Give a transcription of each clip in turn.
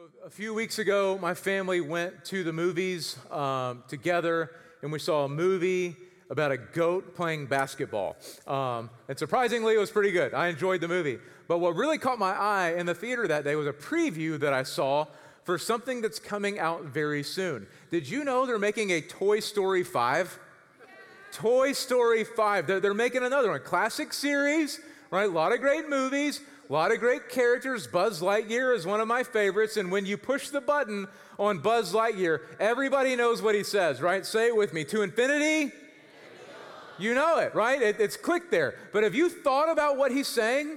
A few weeks ago, my family went to the movies together, and we saw a movie about a goat playing basketball. And surprisingly, it was pretty good. I enjoyed the movie. But what really caught my eye in the theater that day was a preview that I saw for something that's coming out very soon. Did you know they're making a Toy Story 5? Toy Story 5. They're making another one. Classic series, right? A lot of great movies. A lot of great characters. Buzz Lightyear is one of my favorites. And when you push the button on Buzz Lightyear, everybody knows what he says, right? Say it with me. To infinity? You know it, right? It's clicked there. But have you thought about what he's saying?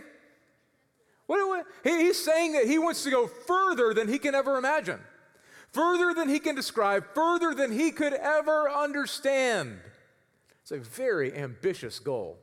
He's saying that he wants to go further than he can ever imagine. Further than he can describe. Further than he could ever understand. It's a very ambitious goal.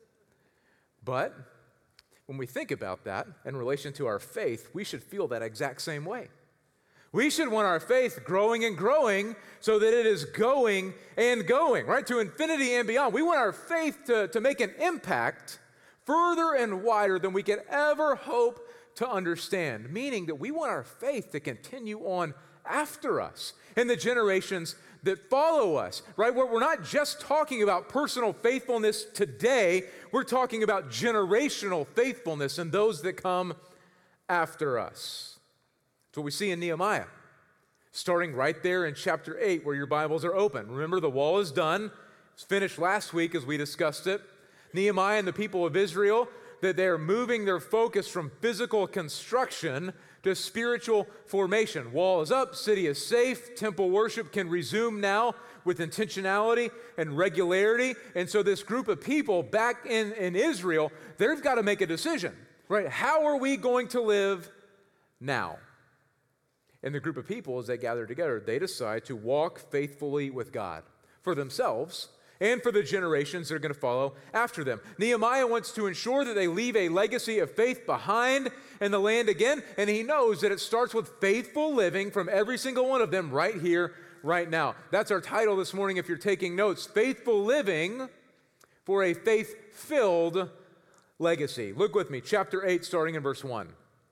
But when we think about that in relation to our faith, we should feel that exact same way. We should want our faith growing and growing so that it is going and going, right? To infinity and beyond. We want our faith to make an impact further and wider than we could ever hope to understand, meaning that we want our faith to continue on after us in the generations that follow us, right? We're not just talking about personal faithfulness today, we're talking about generational faithfulness and those that come after us. That's what we see in Nehemiah, starting right there in chapter 8 where your Bibles are open. Remember, the wall is done. It was finished last week as we discussed it. Nehemiah and the people of Israel, that they're moving their focus from physical construction to spiritual formation. Wall is up, city is safe, temple worship can resume now with intentionality and regularity. And so this group of people back in Israel, they've got to make a decision, right? How are we going to live now? And the group of people, as they gather together, they decide to walk faithfully with God for themselves and for the generations that are going to follow after them. Nehemiah wants to ensure that they leave a legacy of faith behind in the land again, and he knows that it starts with faithful living from every single one of them right here, right now. That's our title this morning if you're taking notes, Faithful Living for a Faith-Filled Legacy. Look with me, chapter 8, starting in verse 1.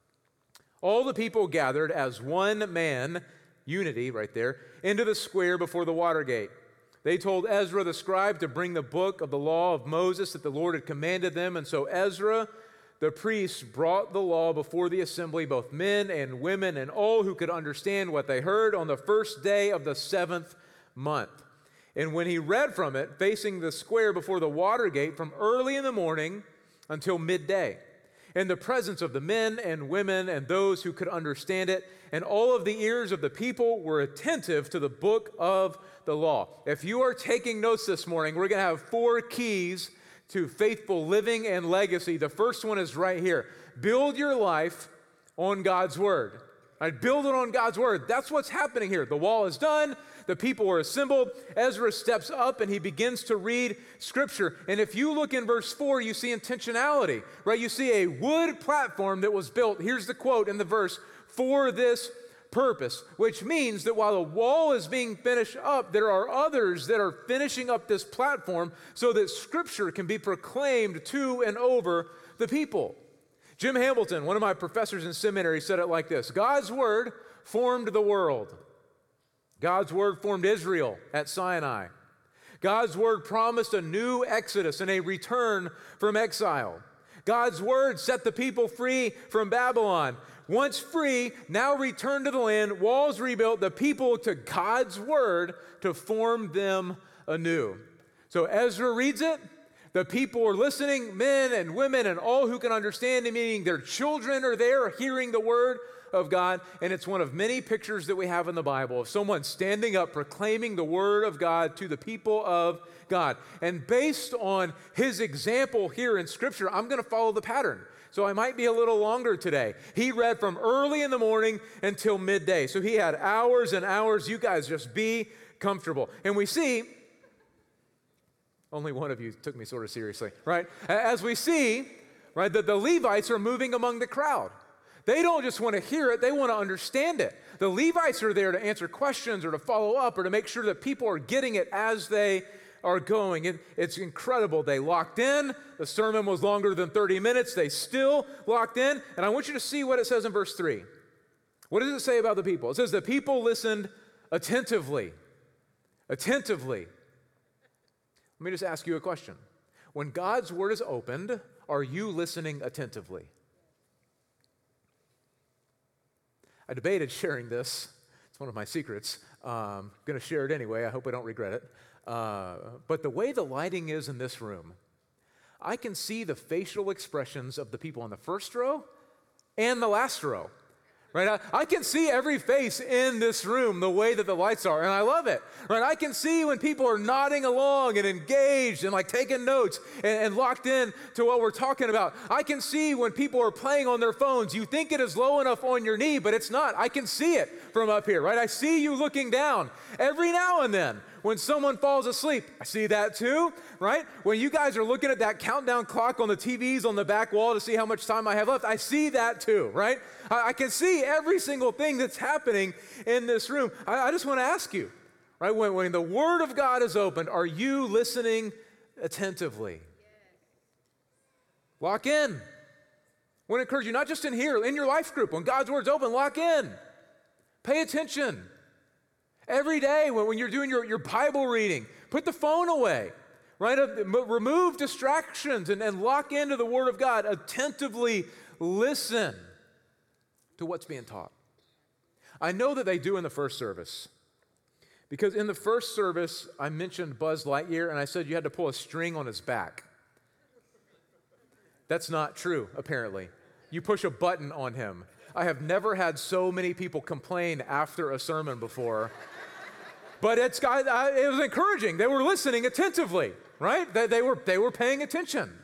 All the people gathered as one man, unity right there, into the square before the water gate. They told Ezra the scribe to bring the book of the law of Moses that the Lord had commanded them. And so Ezra, the priest, brought the law before the assembly, both men and women and all who could understand what they heard on the first day of the 7th month. And when he read from it, facing the square before the water gate from early in the morning until midday, in the presence of the men and women and those who could understand it, and all of the ears of the people were attentive to the book of the law. If you are taking notes this morning, we're going to have 4 keys to faithful living and legacy. The first one is right here. Build your life on God's word. Right? Build it on God's word. That's what's happening here. The wall is done. The people are assembled. Ezra steps up and he begins to read scripture. And if you look in verse 4, you see intentionality, right? You see a wood platform that was built. Here's the quote in the verse, for this purpose, which means that while the wall is being finished up, there are others that are finishing up this platform so that scripture can be proclaimed to and over the people. Jim Hamilton, one of my professors in seminary, said it like this: God's word formed the world. God's word formed Israel at Sinai. God's word promised a new exodus and a return from exile. God's word set the people free from Babylon. Once free, now return to the land, walls rebuilt, the people to God's word to form them anew. So Ezra reads it. The people are listening, men and women and all who can understand it, meaning their children are there hearing the word of God. And it's one of many pictures that we have in the Bible of someone standing up, proclaiming the word of God to the people of God. And based on his example here in Scripture, I'm going to follow the pattern. So I might be a little longer today. He read from early in the morning until midday. So he had hours and hours. You guys just be comfortable. And we see, only one of you took me sort of seriously, right? As we see, right, that the Levites are moving among the crowd. They don't just want to hear it, they want to understand it. The Levites are there to answer questions or to follow up or to make sure that people are getting it as they are going. It's incredible. They locked in. The sermon was longer than 30 minutes. They still locked in. And I want you to see what it says in verse 3. What does it say about the people? It says the people listened attentively. Attentively. Let me just ask you a question. When God's word is opened, are you listening attentively? I debated sharing this. It's one of my secrets. I'm going to share it anyway. I hope I don't regret it. But the way the lighting is in this room, I can see the facial expressions of the people in the first row and the last row. Right? I can see every face in this room the way that the lights are, and I love it. Right? I can see when people are nodding along and engaged and like taking notes and locked in to what we're talking about. I can see when people are playing on their phones. You think it is low enough on your knee, but it's not. I can see it from up here, right? I see you looking down every now and then. When someone falls asleep, I see that too, right? When you guys are looking at that countdown clock on the TVs on the back wall to see how much time I have left, I see that too, right? I can see every single thing that's happening in this room. I just want to ask you, right? When the Word of God is opened, are you listening attentively? Lock in. I want to encourage you, not just in here, in your life group, when God's Word's open, lock in. Pay attention. Every day when you're doing your Bible reading, put the phone away, right? Remove distractions and lock into the Word of God. Attentively listen to what's being taught. I know that they do in the first service, because in the first service, I mentioned Buzz Lightyear, and I said you had to pull a string on his back. That's not true, apparently. You push a button on him. I have never had so many people complain after a sermon before. But it was encouraging. They were listening attentively, right? They were paying attention.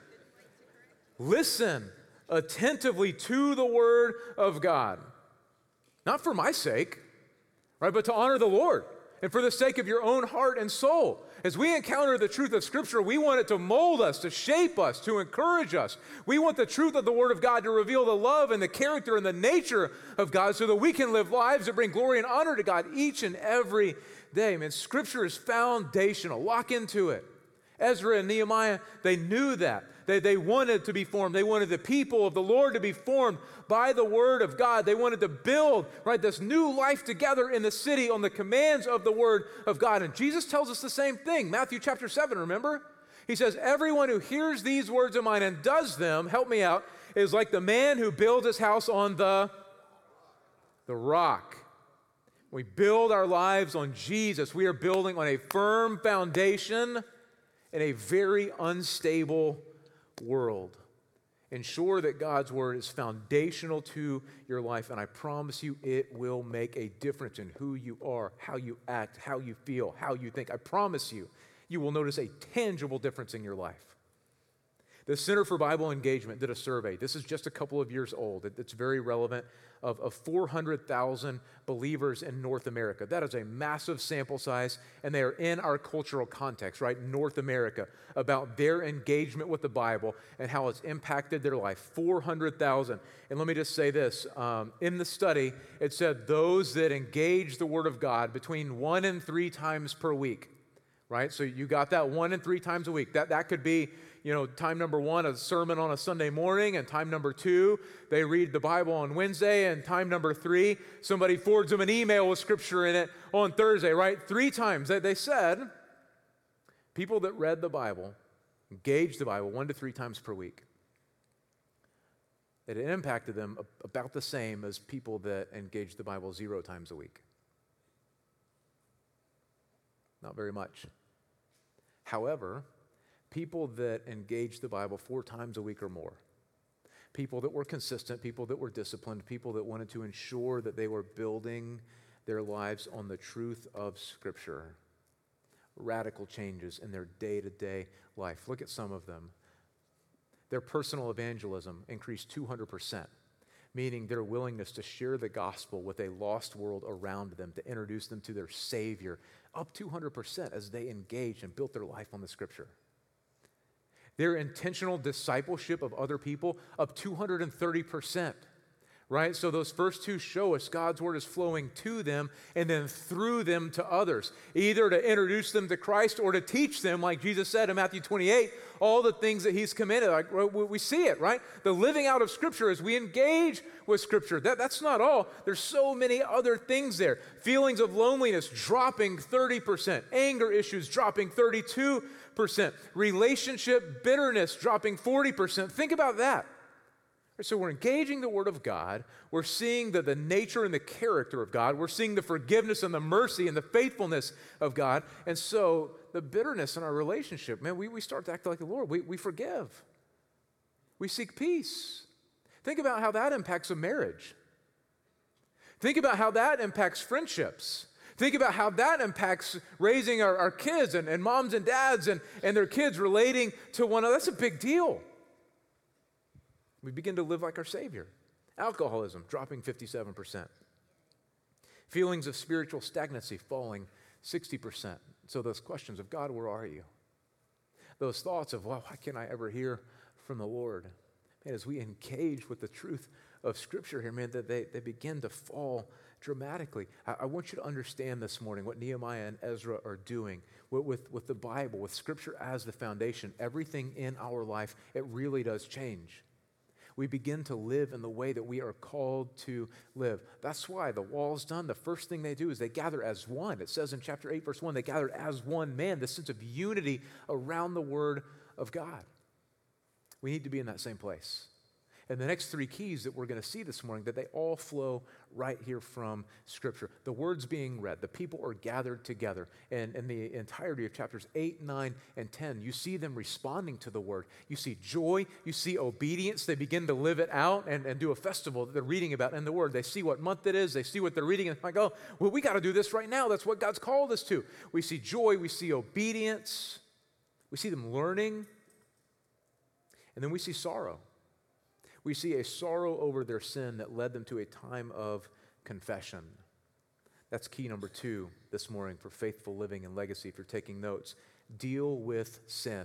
Listen attentively to the Word of God. Not for my sake, right? But to honor the Lord and for the sake of your own heart and soul. As we encounter the truth of Scripture, we want it to mold us, to shape us, to encourage us. We want the truth of the Word of God to reveal the love and the character and the nature of God so that we can live lives that bring glory and honor to God each and every day. Man, Scripture is foundational. Lock into it. Ezra and Nehemiah, they knew that. They wanted to be formed. They wanted the people of the Lord to be formed by the Word of God. They wanted to build, right, this new life together in the city on the commands of the Word of God. And Jesus tells us the same thing. Matthew chapter 7, remember? He says, everyone who hears these words of mine and does them, help me out, is like the man who builds his house on the rock. We build our lives on Jesus. We are building on a firm foundation in a very unstable world. Ensure that God's Word is foundational to your life, and I promise you it will make a difference in who you are, how you act, how you feel, how you think. I promise you, you will notice a tangible difference in your life. The Center for Bible Engagement did a survey. This is just a couple of years old. It's very relevant, of 400,000 believers in North America. That is a massive sample size, and they are in our cultural context, right? North America, about their engagement with the Bible and how it's impacted their life. 400,000. And let me just say this. In the study, it said those that engage the Word of God between 1 and 3 times per week, right? So you got that 1 and 3 times a week. That could be, time number 1, a sermon on a Sunday morning, and time number 2, they read the Bible on Wednesday, and time number 3, somebody forwards them an email with Scripture in it on Thursday, right? 3 times. They said people that read the Bible, engaged the Bible 1 to 3 times per week, that it impacted them about the same as people that engaged the Bible 0 times a week. Not very much. However, people that engaged the Bible 4 times a week or more, people that were consistent, people that were disciplined, people that wanted to ensure that they were building their lives on the truth of Scripture, radical changes in their day-to-day life. Look at some of them. Their personal evangelism increased 200%, meaning their willingness to share the gospel with a lost world around them, to introduce them to their Savior, up 200% as they engaged and built their life on the Scripture. Their intentional discipleship of other people, up 230%, right? So those first two show us God's word is flowing to them and then through them to others, either to introduce them to Christ or to teach them, like Jesus said in Matthew 28, all the things that he's commanded. Like we see it, right? The living out of Scripture as we engage with Scripture. That's not all. There's so many other things there. Feelings of loneliness dropping 30%. Anger issues dropping 32%. Relationship bitterness dropping 40%. Think about that. So we're engaging the Word of God. We're seeing the nature and the character of God. We're seeing the forgiveness and the mercy and the faithfulness of God. And so the bitterness in our relationship, man, we start to act like the Lord. We forgive. We seek peace. Think about how that impacts a marriage. Think about how that impacts friendships. Think about how that impacts raising our kids and moms and dads and their kids relating to one another. That's a big deal. We begin to live like our Savior. Alcoholism dropping 57%. Feelings of spiritual stagnancy falling 60%. So those questions of God, where are you? Those thoughts of, well, why can't I ever hear from the Lord? Man, as we engage with the truth of Scripture here, man, that they begin to fall dramatically. I want you to understand this morning what Nehemiah and Ezra are doing with the Bible, with Scripture as the foundation. Everything in our life, it really does change. We begin to live in the way that we are called to live. That's why the wall's done. The first thing they do is they gather as one. It says in chapter 8, verse 1, they gathered as one man, this sense of unity around the Word of God. We need to be in that same place. And the next three keys that we're going to see this morning, that they all flow right here from Scripture. The word's being read. The people are gathered together. And in the entirety of chapters 8, 9, and 10, you see them responding to the word. You see joy. You see obedience. They begin to live it out and do a festival that they're reading about in the word. They see what month it is. They see what they're reading. And they're like, oh, well, we got to do this right now. That's what God's called us to. We see joy. We see obedience. We see them learning. And then we see sorrow. We see a sorrow over their sin that led them to a time of confession. That's key number 2 this morning for faithful living and legacy. If you're taking notes, deal with sin.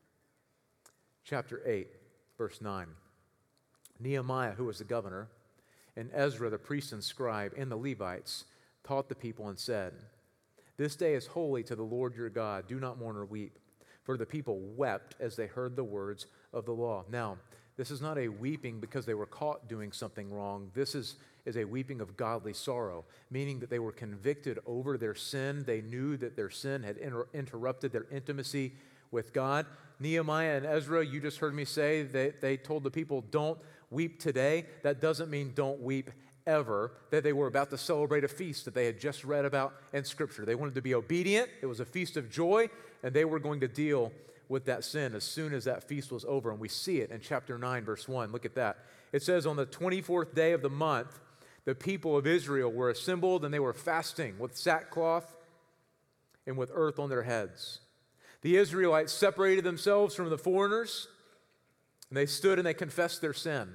Chapter 8, verse 9. Nehemiah, who was the governor, and Ezra, the priest and scribe, and the Levites taught the people and said, "This day is holy to the Lord your God. Do not mourn or weep." For the people wept as they heard the words of the law. Now, this is not a weeping because they were caught doing something wrong. This is a weeping of godly sorrow, meaning that they were convicted over their sin. They knew that their sin had interrupted their intimacy with God. Nehemiah and Ezra, you just heard me say, they told the people, don't weep today. That doesn't mean don't weep ever, that they were about to celebrate a feast that they had just read about in Scripture. They wanted to be obedient. It was a feast of joy, and they were going to deal with that sin as soon as that feast was over. And we see it in chapter 9, verse 1. Look at that. It says, on the 24th day of the month, the people of Israel were assembled, and they were fasting with sackcloth and with earth on their heads. The Israelites separated themselves from the foreigners, and they stood and they confessed their sin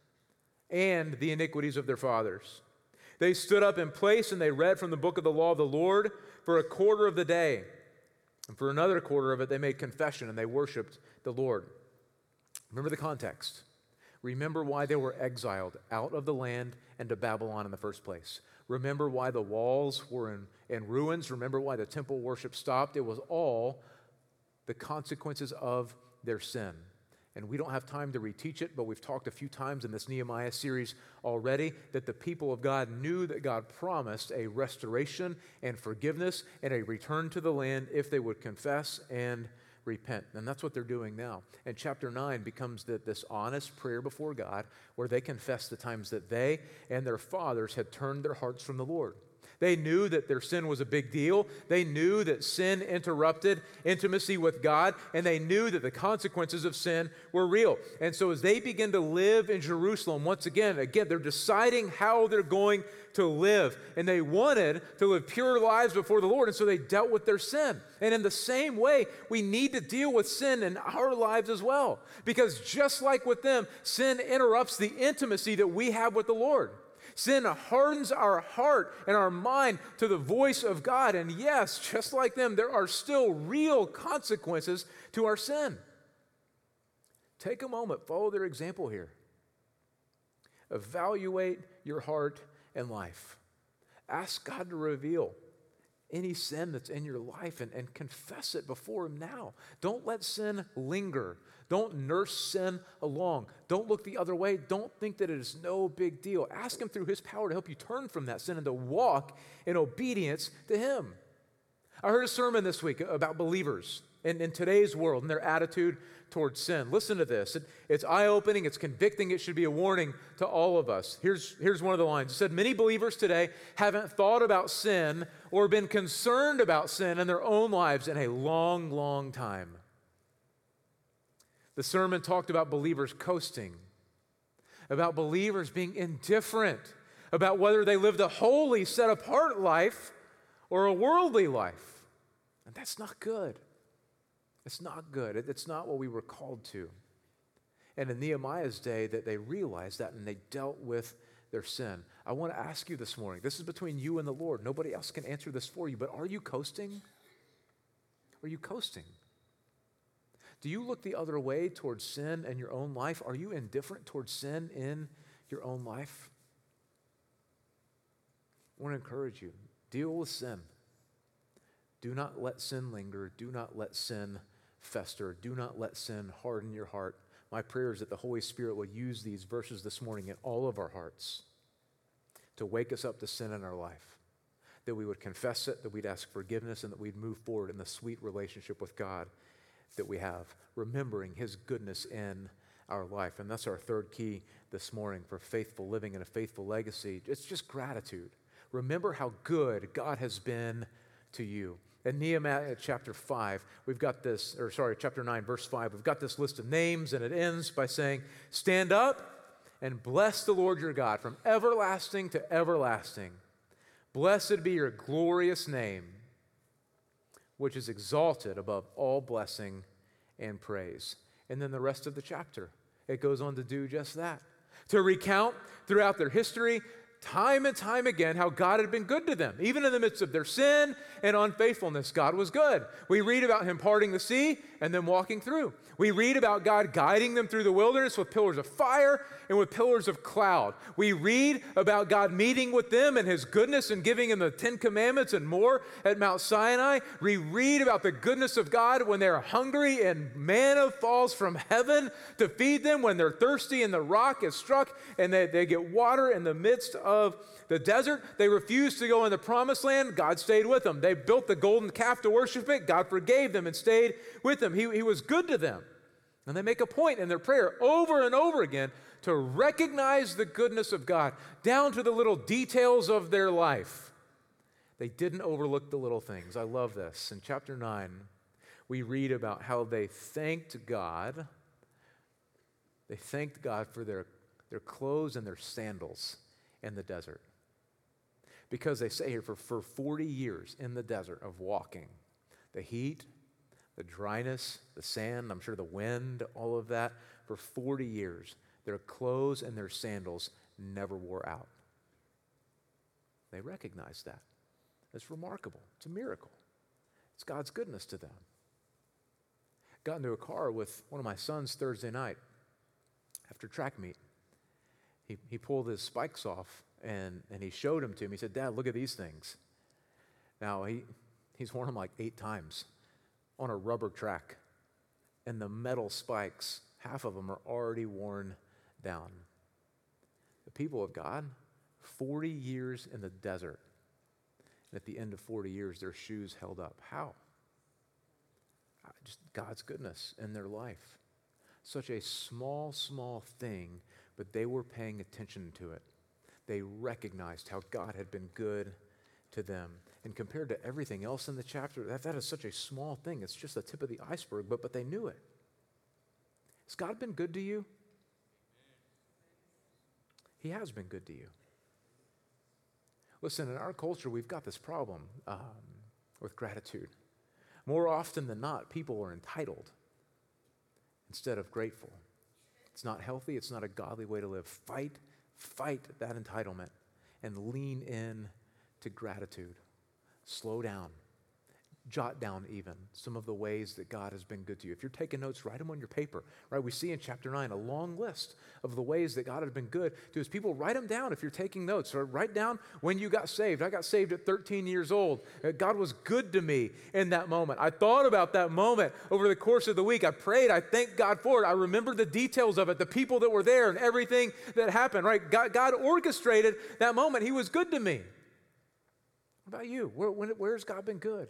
and the iniquities of their fathers. They stood up in place and they read from the book of the law of the Lord for a quarter of the day. And for another quarter of it, they made confession and they worshiped the Lord. Remember the context. Remember why they were exiled out of the land and to Babylon in the first place. Remember why the walls were in ruins. Remember why the temple worship stopped. It was all the consequences of their sin. And we don't have time to reteach it, but we've talked a few times in this Nehemiah series already that the people of God knew that God promised a restoration and forgiveness and a return to the land if they would confess and repent. And that's what they're doing now. And chapter 9 becomes this honest prayer before God where they confess the times that they and their fathers had turned their hearts from the Lord. They knew that their sin was a big deal. They knew that sin interrupted intimacy with God, and they knew that the consequences of sin were real. And so as they begin to live in Jerusalem, once again, they're deciding how they're going to live. And they wanted to live pure lives before the Lord, and so they dealt with their sin. And in the same way, we need to deal with sin in our lives as well. Because just like with them, sin interrupts the intimacy that we have with the Lord. Sin hardens our heart and our mind to the voice of God. And yes, just like them, there are still real consequences to our sin. Take a moment, follow their example here. Evaluate your heart and life. Ask God to reveal any sin that's in your life and confess it before Him now. Don't let sin linger. Don't nurse sin along. Don't look the other way. Don't think that it is no big deal. Ask Him through His power to help you turn from that sin and to walk in obedience to Him. I heard a sermon this week about believers in today's world and their attitude towards sin. Listen to this. It's eye-opening. It's convicting. It should be a warning to all of us. Here's one of the lines. It said, many believers today haven't thought about sin or been concerned about sin in their own lives in a long, long time. The sermon talked about believers coasting, about believers being indifferent, about whether they lived a holy, set-apart life or a worldly life. And that's not good. It's not good. It's not what we were called to. And in Nehemiah's day, that they realized that and they dealt with their sin. I want to ask you this morning, this is between you and the Lord. Nobody else can answer this for you, but are you coasting? Are you coasting? Do you look the other way towards sin in your own life? Are you indifferent towards sin in your own life? I want to encourage you, deal with sin. Do not let sin linger. Do not let sin fester. Do not let sin harden your heart. My prayer is that the Holy Spirit will use these verses this morning in all of our hearts to wake us up to sin in our life, that we would confess it, that we'd ask forgiveness, and that we'd move forward in the sweet relationship with God that we have, remembering His goodness in our life. And that's our third key this morning for faithful living and a faithful legacy. It's just gratitude. Remember how good God has been to you. In Nehemiah chapter 5, chapter 9, verse 5, we've got this list of names, and it ends by saying, stand up and bless the Lord your God from everlasting to everlasting. Blessed be your glorious name, which is exalted above all blessing and praise. And then the rest of the chapter, it goes on to do just that. To recount throughout their history, time and time again, how God had been good to them. Even in the midst of their sin and unfaithfulness, God was good. We read about Him parting the sea and then walking through. We read about God guiding them through the wilderness with pillars of fire and with pillars of cloud. We read about God meeting with them and His goodness and giving them the 10 Commandments and more at Mount Sinai. We read about the goodness of God when they're hungry and manna falls from heaven to feed them, when they're thirsty and the rock is struck and they get water in the midst of the desert. They refused to go in the promised land. God stayed with them. They built the golden calf to worship it. God forgave them and stayed with them. He was good to them. And they make a point in their prayer over and over again to recognize the goodness of God down to the little details of their life. They didn't overlook the little things. I love this. In chapter 9, we read about how they thanked God. They thanked God for their clothes and their sandals in the desert. Because they say here for 40 years in the desert of walking, the heat, the dryness, the sand, I'm sure the wind, all of that, for 40 years, their clothes and their sandals never wore out. They recognized that. It's remarkable. It's a miracle. It's God's goodness to them. Got into a car with one of my sons Thursday night after track meet. He pulled his spikes off and he showed them to me. He said, Dad, look at these things. Now, he's worn them like 8 times on a rubber track. And the metal spikes, half of them are already worn down. The people of God, 40 years in the desert. And at the end of 40 years, their shoes held up. How? Just God's goodness in their life. Such a small, small thing, but they were paying attention to it. They recognized how God had been good to them. And compared to everything else in the chapter, that is such a small thing. It's just the tip of the iceberg, but they knew it. Has God been good to you? He has been good to you. Listen, in our culture, we've got this problem with gratitude. More often than not, people are entitled instead of grateful. It's not healthy. It's not a godly way to live. Fight that entitlement and lean in to gratitude. Slow down. Jot down even some of the ways that God has been good to you. If you're taking notes, write them on your paper, right? We see in chapter 9 a long list of the ways that God has been good to his people. Write them down if you're taking notes, or write down when you got saved. I got saved at 13 years old. God was good to me in that moment. I thought about that moment over the course of the week. I prayed. I thanked God for it. I remember the details of it, the people that were there and everything that happened, right? God orchestrated that moment. He was good to me. What about you? Where's God been good?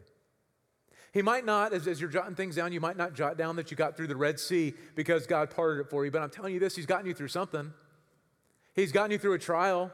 He might not, as you're jotting things down, you might not jot down that you got through the Red Sea because God parted it for you, but I'm telling you this, he's gotten you through something. He's gotten you through a trial.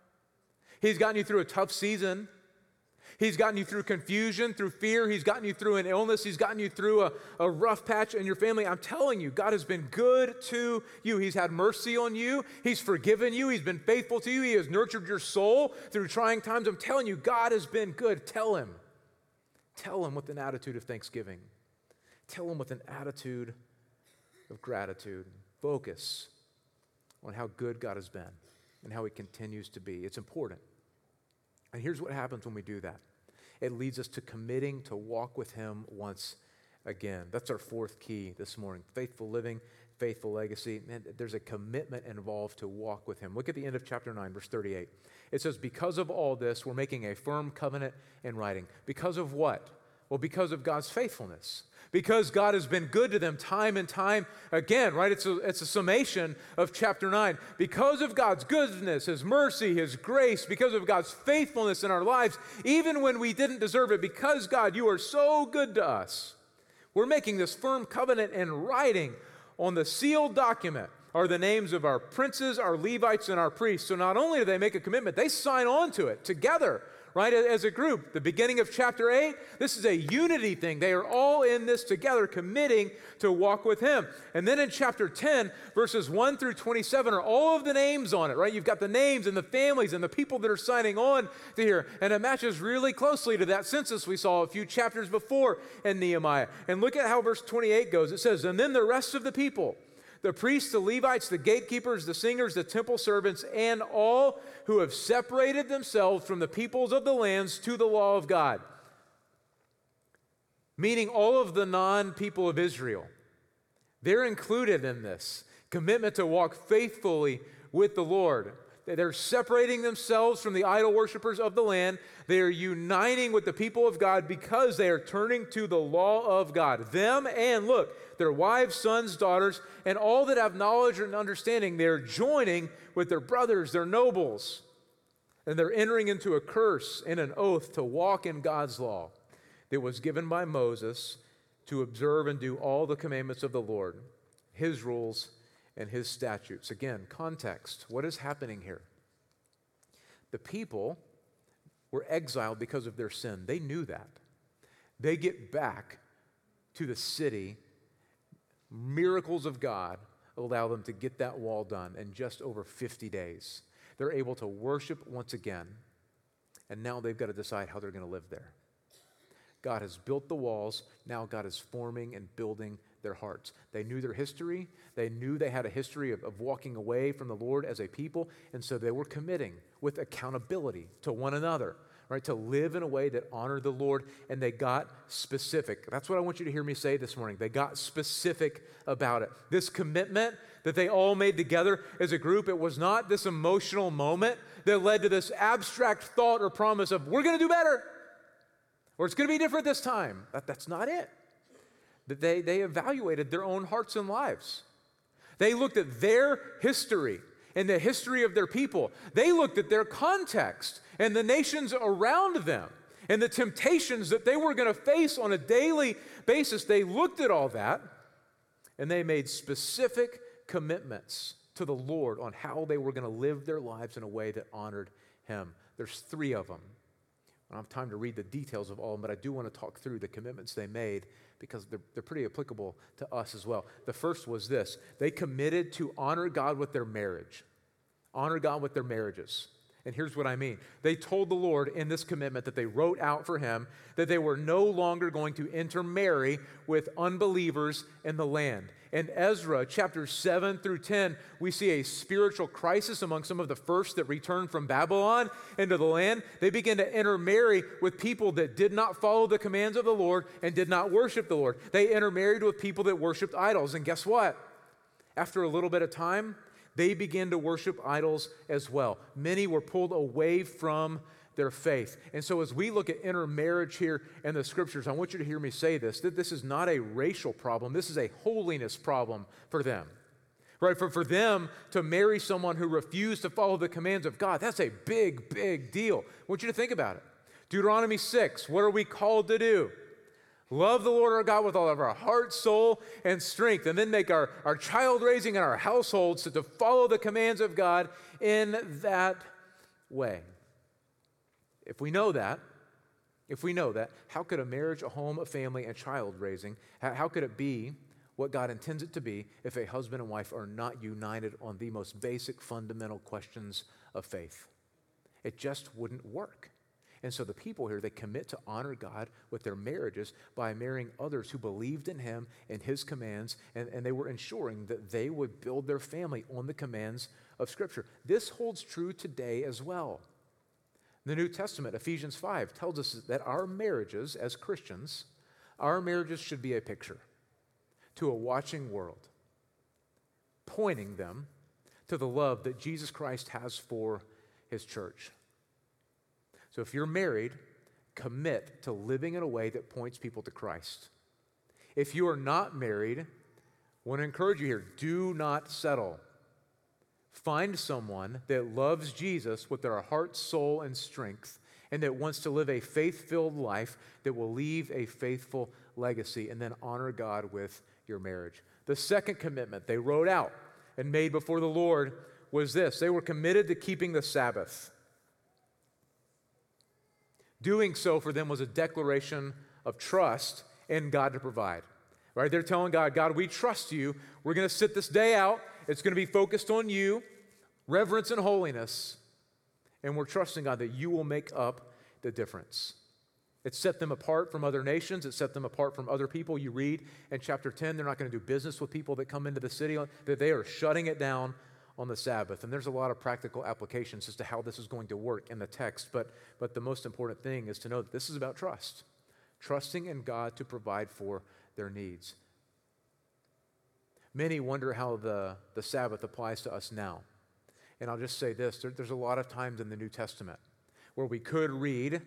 He's gotten you through a tough season. He's gotten you through confusion, through fear. He's gotten you through an illness. He's gotten you through a rough patch in your family. I'm telling you, God has been good to you. He's had mercy on you. He's forgiven you. He's been faithful to you. He has nurtured your soul through trying times. I'm telling you, God has been good. Tell him. Tell him with an attitude of thanksgiving. Tell him with an attitude of gratitude. Focus on how good God has been and how he continues to be. It's important. And here's what happens when we do that. It leads us to committing to walk with him once again. That's our fourth key this morning. Faithful living, faithful legacy. Man, there's a commitment involved to walk with him. Look at the end of chapter 9, verse 38. It says, because of all this, we're making a firm covenant in writing. Because of what? Well, because of God's faithfulness. Because God has been good to them time and time again, right? It's a summation of chapter 9. Because of God's goodness, his mercy, his grace, because of God's faithfulness in our lives, even when we didn't deserve it, because God, you are so good to us. We're making this firm covenant in writing. On the sealed document are the names of our princes, our Levites, and our priests. So not only do they make a commitment, they sign on to it together, right, as a group. The beginning of chapter 8, this is a unity thing. They are all in this together, committing to walk with him. And then in chapter 10, verses 1 through 27 are all of the names on it, right? You've got the names and the families and the people that are signing on to here. And it matches really closely to that census we saw a few chapters before in Nehemiah. And look at how verse 28 goes. It says, and then the rest of the people, the priests, the Levites, the gatekeepers, the singers, the temple servants, and all who have separated themselves from the peoples of the lands to the law of God. Meaning all of the non-people of Israel. They're included in this commitment to walk faithfully with the Lord. They're separating themselves from the idol worshipers of the land. They are uniting with the people of God because they are turning to the law of God. Them and, look, their wives, sons, daughters, and all that have knowledge and understanding, they're joining with their brothers, their nobles. And they're entering into a curse and an oath to walk in God's law that was given by Moses to observe and do all the commandments of the Lord, his rules and his statutes. Again, context. What is happening here? The people were exiled because of their sin. They knew that. They get back to the city. Miracles of God allow them to get that wall done in just over 50 days. They're able to worship once again, and now they've got to decide how they're going to live there. God has built the walls. Now God is forming and building their hearts. They knew their history. They knew they had a history of walking away from the Lord as a people, and so they were committing with accountability to one another, right, to live in a way that honored the Lord, and they got specific. That's what I want you to hear me say this morning. They got specific about it. This commitment that they all made together as a group, it was not this emotional moment that led to this abstract thought or promise of, we're going to do better, or it's going to be different this time. That's not it. They evaluated their own hearts and lives. They looked at their history and the history of their people. They looked at their context and the nations around them and the temptations that they were going to face on a daily basis. They looked at all that and they made specific commitments to the Lord on how they were going to live their lives in a way that honored him. There's 3 of them. I don't have time to read the details of all of them, but I do want to talk through the commitments they made because they're pretty applicable to us as well. The first was this. They committed to honor God with their marriage. Honor God with their marriages. And here's what I mean. They told the Lord in this commitment that they wrote out for him that they were no longer going to intermarry with unbelievers in the land. In Ezra chapters 7 through 10, we see a spiritual crisis among some of the first that returned from Babylon into the land. They begin to intermarry with people that did not follow the commands of the Lord and did not worship the Lord. They intermarried with people that worshiped idols. And guess what? After a little bit of time, they began to worship idols as well. Many were pulled away from their faith. And so as we look at intermarriage here in the scriptures, I want you to hear me say this, that this is not a racial problem. This is a holiness problem for them. Right? For them to marry someone who refused to follow the commands of God, that's a big, big deal. I want you to think about it. Deuteronomy 6, what are we called to do? Love the Lord our God with all of our heart, soul, and strength, and then make our child raising and our households to follow the commands of God in that way. If we know that, how could a marriage, a home, a family, and child raising, how could it be what God intends it to be if a husband and wife are not united on the most basic fundamental questions of faith? It just wouldn't work. And so the people here, they commit to honor God with their marriages by marrying others who believed in him and his commands, and they were ensuring that they would build their family on the commands of Scripture. This holds true today as well. The New Testament, Ephesians 5, tells us that our marriages as Christians, our marriages should be a picture to a watching world, pointing them to the love that Jesus Christ has for his church. So if you're married, commit to living in a way that points people to Christ. If you are not married, I want to encourage you here, do not settle. Find someone that loves Jesus with their heart, soul, and strength, and that wants to live a faith-filled life that will leave a faithful legacy, and then honor God with your marriage. The second commitment they wrote out and made before the Lord was this. They were committed to keeping the Sabbath. Doing so for them was a declaration of trust in God to provide. Right? They're telling God, God, we trust you. We're going to sit this day out. It's going to be focused on you, reverence and holiness. And we're trusting, God, that you will make up the difference. It set them apart from other nations. It set them apart from other people. You read in chapter 10, they're not going to do business with people that come into the city, that they are shutting it down on the Sabbath. And there's a lot of practical applications as to how this is going to work in the text. But the most important thing is to know that this is about trust. Trusting in God to provide for their needs. Many wonder how the Sabbath applies to us now. And I'll just say this, there's a lot of times in the New Testament where we don't read,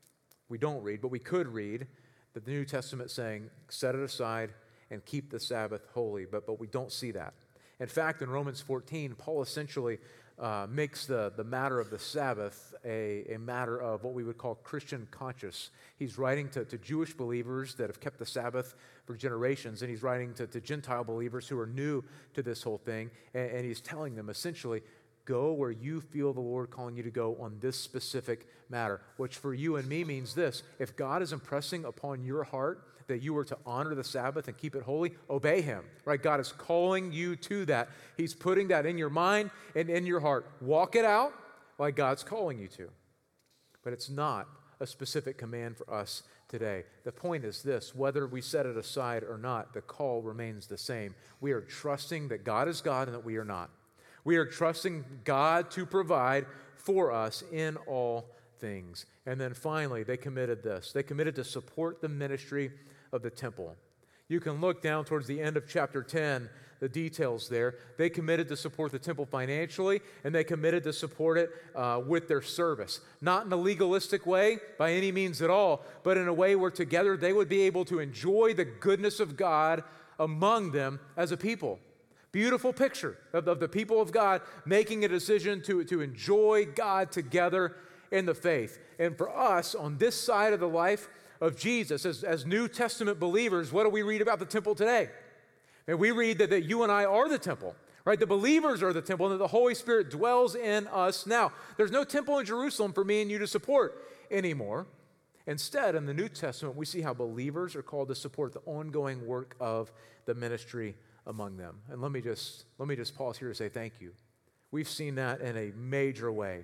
but we could read that the New Testament saying, set it aside and keep the Sabbath holy, but we don't see that. In fact, in Romans 14, Paul essentially makes the matter of the Sabbath a matter of what we would call Christian conscience. He's writing to Jewish believers that have kept the Sabbath for generations, and he's writing to Gentile believers who are new to this whole thing, and he's telling them essentially, go where you feel the Lord calling you to go on this specific matter, which for you and me means this. If God is impressing upon your heart that you are to honor the Sabbath and keep it holy, obey him, right? God is calling you to that. He's putting that in your mind and in your heart. Walk it out like God's calling you to. But it's not a specific command for us today. The point is this, whether we set it aside or not, the call remains the same. We are trusting that God is God and that we are not. We are trusting God to provide for us in all things. And then finally, they committed this. They committed to support the ministry of the temple. You can look down towards the end of chapter 10, the details there. They committed to support the temple financially, and they committed to support it with their service. Not in a legalistic way by any means at all, but in a way where together they would be able to enjoy the goodness of God among them as a people. Beautiful picture of the people of God making a decision to enjoy God together in the faith. And for us, on this side of the life of Jesus, as New Testament believers, what do we read about the temple today? And we read that you and I are the temple, right? The believers are the temple, and that the Holy Spirit dwells in us now. There's no temple in Jerusalem for me and you to support anymore. Instead, in the New Testament, we see how believers are called to support the ongoing work of the ministry among them. And let me just pause here to say thank you. We've seen that in a major way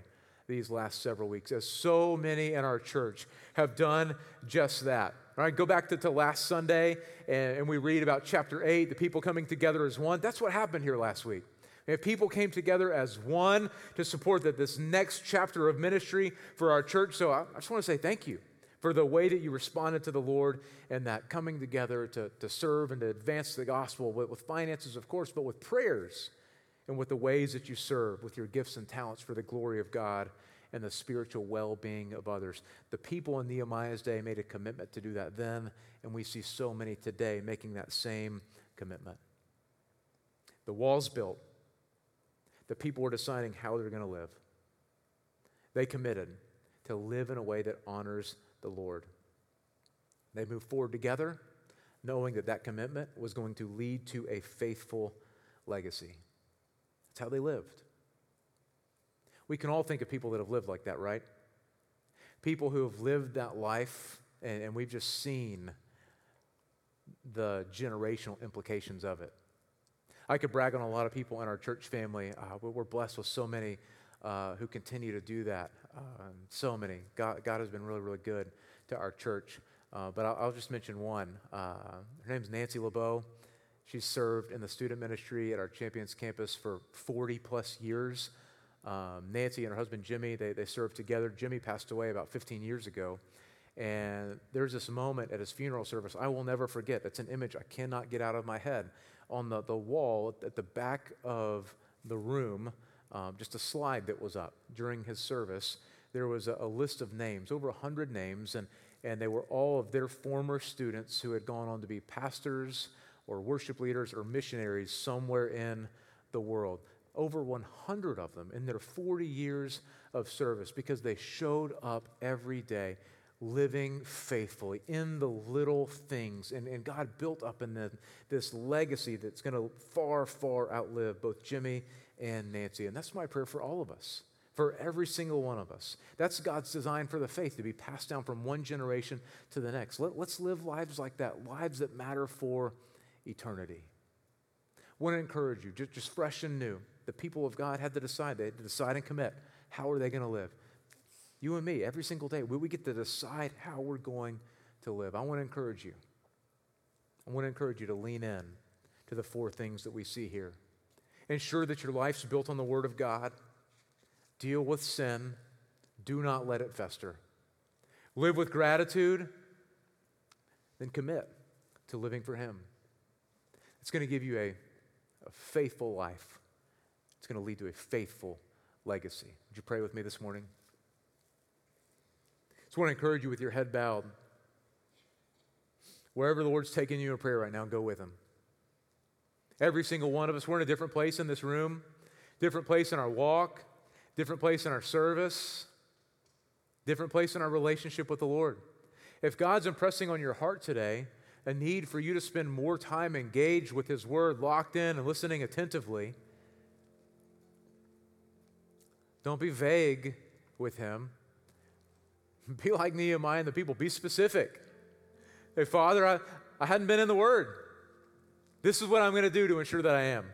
these last several weeks, as so many in our church have done just that. All right, go back to last Sunday, and we read about chapter 8, the people coming together as one. That's what happened here last week. If people came together as one to support this next chapter of ministry for our church. So I just want to say thank you for the way that you responded to the Lord and that coming together to serve and to advance the gospel with finances, of course, but with prayers and with the ways that you serve, with your gifts and talents for the glory of God and the spiritual well-being of others. The people in Nehemiah's day made a commitment to do that then, and we see so many today making that same commitment. The wall's built. The people were deciding how they're going to live. They committed to live in a way that honors the Lord. They moved forward together, knowing that commitment was going to lead to a faithful legacy. That's how they lived. We can all think of people that have lived like that, right? People who have lived that life, and we've just seen the generational implications of it. I could brag on a lot of people in our church family. We're blessed with so many who continue to do that. So many. God has been really, really good to our church. But I'll just mention one. Her name's Nancy LeBeau. She's served in the student ministry at our Champions campus for 40 plus years. Nancy and her husband Jimmy, they served together. Jimmy passed away about 15 years ago. And there's this moment at his funeral service I will never forget. That's an image I cannot get out of my head. On the wall at the back of the room, just a slide that was up during his service, there was a list of names, over 100 names, and they were all of their former students who had gone on to be pastors or worship leaders or missionaries somewhere in the world. Over 100 of them in their 40 years of service because they showed up every day living faithfully in the little things. And God built up in this legacy that's going to far, far outlive both Jimmy and Nancy. And that's my prayer for all of us, for every single one of us. That's God's design for the faith, to be passed down from one generation to the next. Let's live lives like that, lives that matter for eternity. I want to encourage you, just fresh and new. The people of God had to decide. They had to decide and commit. How are they going to live? You and me, every single day, we get to decide how we're going to live. I want to encourage you. I want to encourage you to lean in to the four things that we see here. Ensure that your life's built on the Word of God. Deal with sin. Do not let it fester. Live with gratitude. Then commit to living for Him. It's going to give you a faithful life. It's going to lead to a faithful legacy. Would you pray with me this morning? I just want to encourage you with your head bowed. Wherever the Lord's taking you in prayer right now, go with Him. Every single one of us, we're in a different place in this room, different place in our walk, different place in our service, different place in our relationship with the Lord. If God's impressing on your heart today a need for you to spend more time engaged with His Word, locked in and listening attentively, don't be vague with Him. Be like Nehemiah and the people. Be specific. Hey, Father, I hadn't been in the Word. This is what I'm going to do to ensure that I am.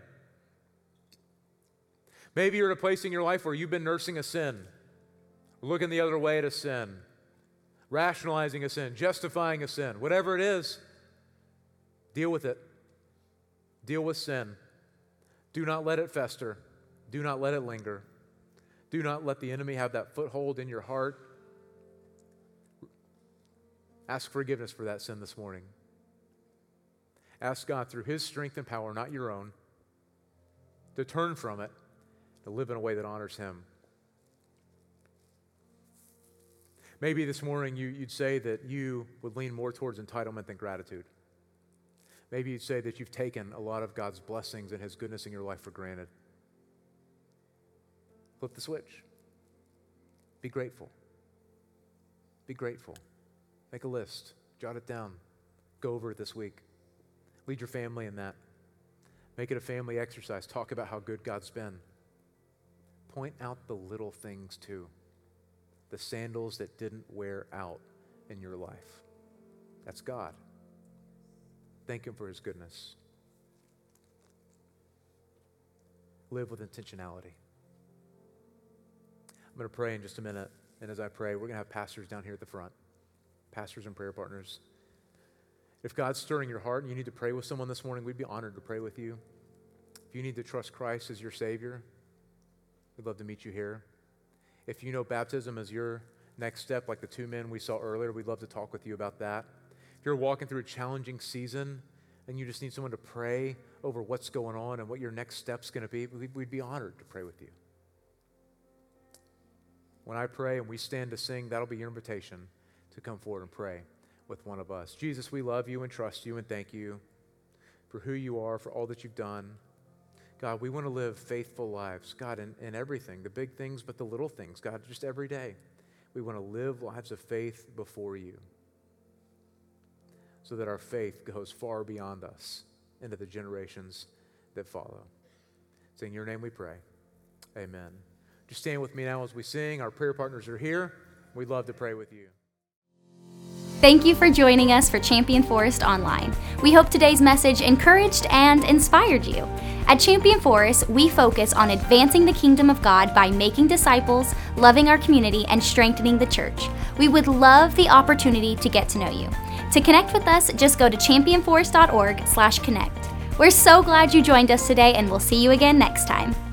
Maybe you're at a place in your life where you've been nursing a sin, looking the other way at a sin, rationalizing a sin, justifying a sin, whatever it is. Deal with it. Deal with sin. Do not let it fester. Do not let it linger. Do not let the enemy have that foothold in your heart. Ask forgiveness for that sin this morning. Ask God through His strength and power, not your own, to turn from it, to live in a way that honors Him. Maybe this morning you'd say that you would lean more towards entitlement than gratitude. Maybe you'd say that you've taken a lot of God's blessings and His goodness in your life for granted. Flip the switch. Be grateful. Be grateful. Make a list. Jot it down. Go over it this week. Lead your family in that. Make it a family exercise. Talk about how good God's been. Point out the little things too. The sandals that didn't wear out in your life. That's God. Thank Him for His goodness. Live with intentionality. I'm going to pray in just a minute. And as I pray, we're going to have pastors down here at the front, pastors and prayer partners. If God's stirring your heart and you need to pray with someone this morning, we'd be honored to pray with you. If you need to trust Christ as your Savior, we'd love to meet you here. If you know baptism as your next step, like the two men we saw earlier, we'd love to talk with you about that. If you're walking through a challenging season and you just need someone to pray over what's going on and what your next step's going to be, we'd be honored to pray with you. When I pray and we stand to sing, that'll be your invitation to come forward and pray with one of us. Jesus, we love you and trust you and thank you for who you are, for all that you've done. God, we want to live faithful lives, God, in everything, the big things, but the little things, God, just every day. We want to live lives of faith before you so that our faith goes far beyond us into the generations that follow. It's in your name we pray. Amen. Just stand with me now as we sing. Our prayer partners are here. We'd love to pray with you. Thank you for joining us for Champion Forest Online. We hope today's message encouraged and inspired you. At Champion Forest, we focus on advancing the kingdom of God by making disciples, loving our community, and strengthening the church. We would love the opportunity to get to know you. To connect with us, just go to championforest.org/connect. We're so glad you joined us today, and we'll see you again next time.